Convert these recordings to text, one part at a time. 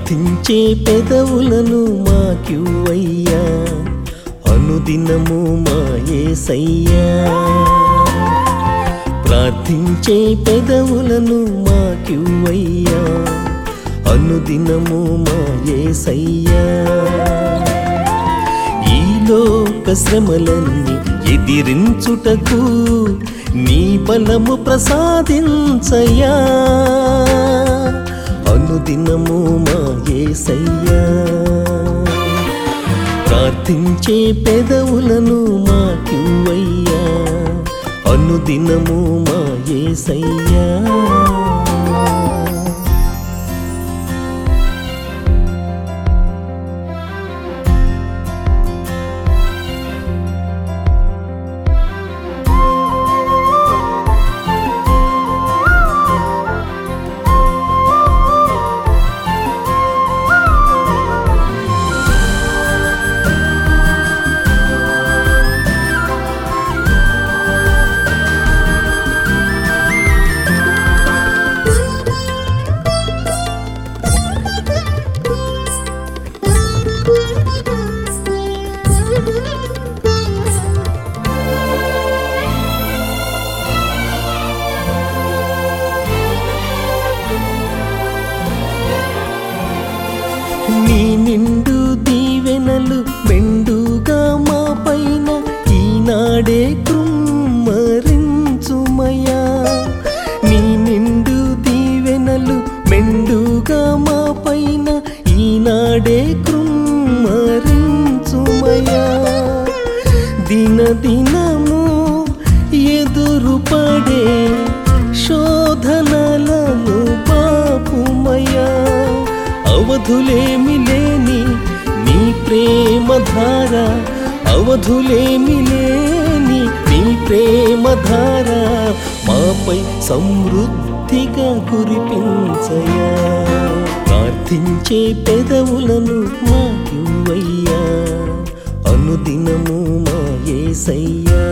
ప్రార్థించే పెదవులను మాకివ్వయ్యా, అనుదినము మా యేసయ్యా. ప్రార్థించే పెదవులను మాకివ్వయ్యా, అనుదినము మా యేసయ్యా. ఈ లోక శ్రమలన్నీ ఎదిరించుటకు నీ బలము ప్రసాదించయ్యా, అనుదినము మా యేసయ్యా. ప్రార్థించే పెదవులను మాకివ్వయ్యా, అనుదినము మా యేసయ్యా. నీ నిండు దీవెనలు మెండుగా మా పైన ఈనాడే కృమ్మరించుమయ్యా. నీ నిండు దీవెనలు మెండుగా మా పైన ఈనాడే కృమ్మరించుమయ్యా. దినదినము ఎదురుపడే శోధనలను పాపుమయ్యా. అవధులేమి లేని నీ ప్రేమధార, అవధులేమి లేని నీ ప్రేమధార మాపై సమృద్ధిగా కురిపించయ్యా. ప్రార్థించే పెదవులను మాకివ్వయ్యా, అనుదినము మా యేసయ్యా.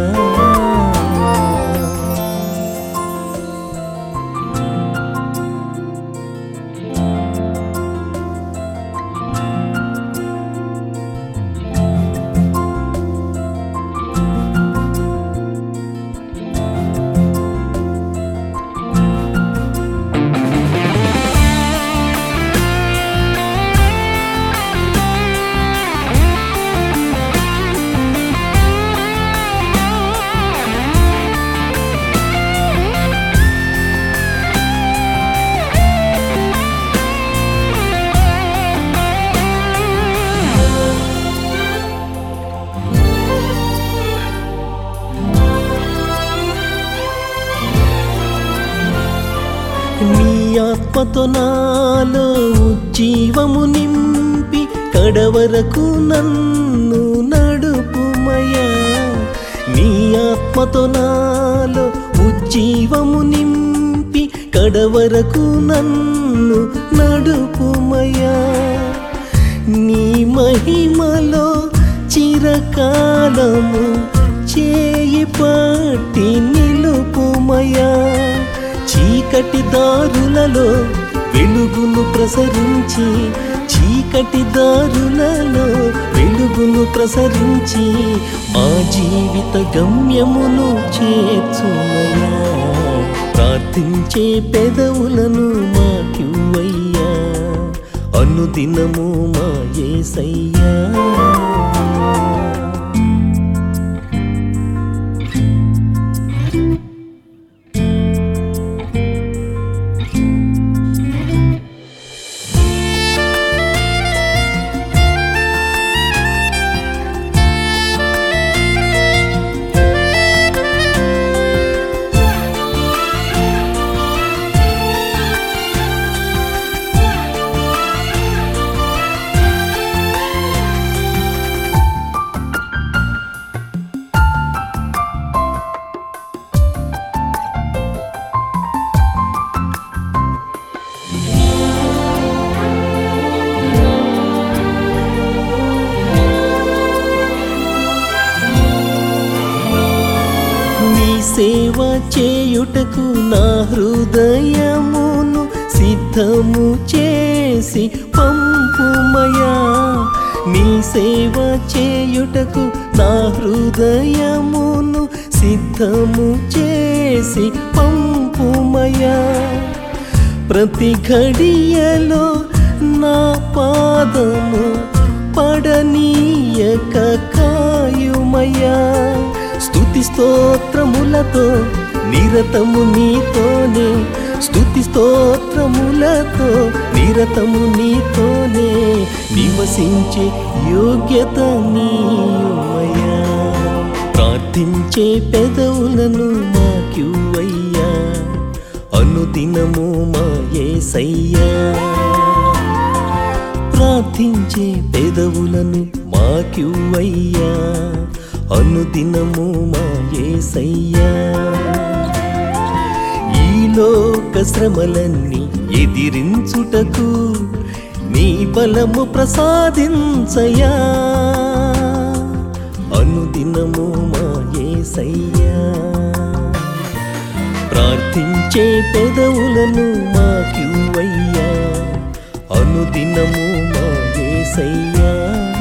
నీ ఆత్మతో నాలో ఉజ్జీవము నింపి కడవరకు నన్ను నడుపుమయ్యా. నీ ఆత్మతో నాలో ఉజ్జీవము నింపి కడవరకు నన్ను నడుపుమయ్యా. నీ మహిమలో చిరకాలము చేయి పట్టి నిలుపుమయ్యా. చీకటి దారులలో వెలుగును ప్రసరించి, చీకటి దారులలో వెలుగును ప్రసరించి మా జీవిత గమ్యమును చేర్చుమయ్యా. ప్రార్థించే పెదవులను మాకివ్వయ్యా, అనుదినము మా యేసయ్యా. సేవ చేయుటకు నా హృదయమును సిద్ధము చేసి పంపుమయా నీ సేవ చేయుటకు నా హృదయమును సిద్ధము చేసి పంపుమయా ప్రతి ఘడియలో నా పాదము పడనీయక కాయుమయా స్తుతి స్తోత్రములతో నిరతము నీతోనే స్తుతి స్తోత్రములతో నిరతము నీతోనే నివసించే యోగ్యత నీయుమయ్యా ప్రార్థించే పెదవులను మాకివ్వయ్యా అనుదినము మా యేసయ్యా ప్రార్థించే పెదవులను మాకివ్వయ్యా అనుదినము మా యేసయ్యా ఈ లోక శ్రమలన్నీ ఎదిరించుటకు నీ బలము ప్రసాదించయ్యా అనుదినము మా యేసయ్యా ప్రార్థించే పెదవులను మాకివ్వయ్యా అనుదినము మా యేసయ్యా